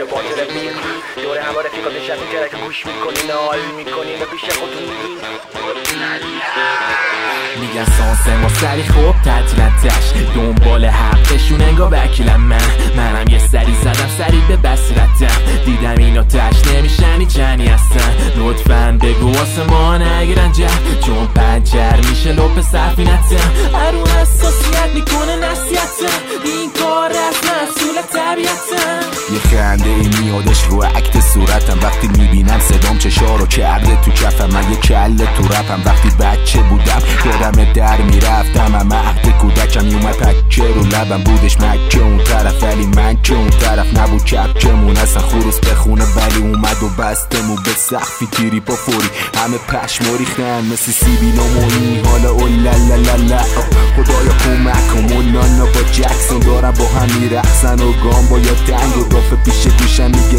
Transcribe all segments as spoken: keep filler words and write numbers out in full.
با تو رفیق دوره همه رفیقات نشستیم که که گوش میکنین حال میکنین و پیش خودتون میگین میگن سانسه ما سری خوب تعطیلتش دنبال حقشون انگا وکیلم من منم یه سری زدم سری به بصیرتم دیدم اینا تش نمیشن هیچ جنی هستن لطفاً بگو واسه ما نگیرن جه چون پنچر میشه لپ سفینتم ارون حساسیت میکنه نصیحتم این کار از مسئول طبیعتم یه خنده ای میادش رو عکت صورتم وقتی میبینم صدام چشارو کرده تو کفم من یه کله تو رپم وقتی بچه بودم یادم در میرفتم اما عهد کودکم یومد پکه رو لبم بودش مکه اون طرف ولی من که اون طرف نبود کپکمون اصلا خروس بخونه ولی اومد و بستمون به سخفی تیری پا فوری همه پشم ریختن مثل سیبی نمونی حالا اولالالالال خدایا کمک مولانا با جکسون دارم با هم میرقصن و گام با یا دنگ و دافه پیش گوشم میگه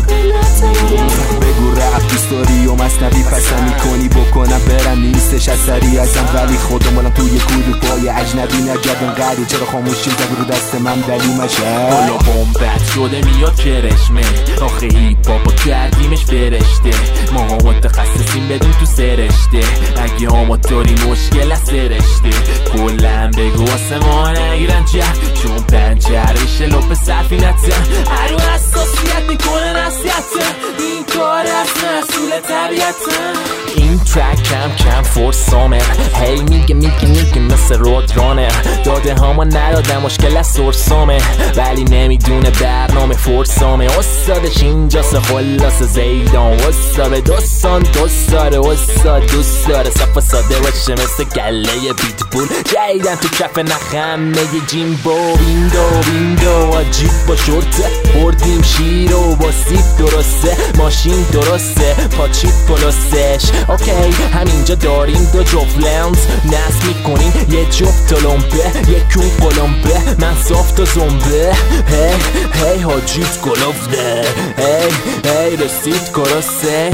بگو رفت دوستاری و مصنوی پسم میکنی بکنم برم نیستش اثری ازم ولی خودم مالم توی کود پای اجنبی نگردن قدی چرا خاموشیم زبی رو دست من دلی مشه حالا بومبت شده میاد کرشمه آخه هیپ هاپو کردیمش فرشته ما ها متخصصیم بدون تو سرشته اگه آماتوری مشکل از سرشته کلن بگو واسه ما نگیرن جه چون پنچر میشه لپ سفینتم ارو حساسیت میکنه نصیحتم این کار از مسئول طبیعتم این ترک کم کم فرسامه هی میگه میگه میگه مثل رود رانر داده هاما نداده مشکل از سرسامه ولی نمیدونه برنامه فرسامه استادش اینجاست خلاص زیدان استاد دوستان دوست داره استاد دوست داره صفا ساده باشه مثل گله بیت پول جایدن تو کف نخمه یه جیمبو ویندو ویندو عجیب با شورته بردیم شیر و با سیب درسته ماشین درسته پاچیت پلوستش اوکی همینجا داریم دو جفت لنز نصب میکنیم یه جفت تلمبه یکون قلمبه من صافت و زنبه هی هی حاجیت گلفته هی هی رسید کراسه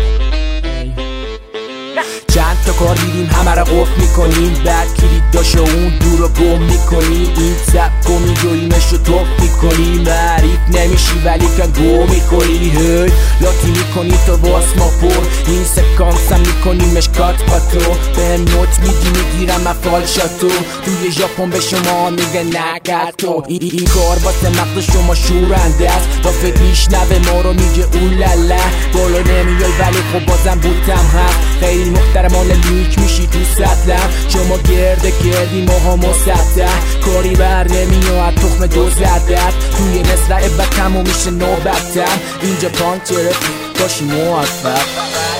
چند تا کار دیدیم همه را قفل میکنیم بعد کلید داشت اون دور رو گم میکنیم این سبک و میگوییمش رو توف میکنیم معریف نمیشی ولی که گو میکنی هی لاتی میکنی تو واس ما پر این سکانس هم میکنیمش کات پاتو به نوت میدی میگیرم من فالشاتو توی ژاپن به شما میگه نکت تو این, این کار واسه مقد شما شورنده است با فکر میشنوه ما رو میگه اولالا بالا نمیای ولی خب بازم بودم هست خیلی محترمان لیک میشی تو سطلم شما گرده گردی ماها مسطح کاری بر نمیاد تخم دو زدت توی مصرع بکم و میشه نوبتم اینجا پانک رفیق باشی موفق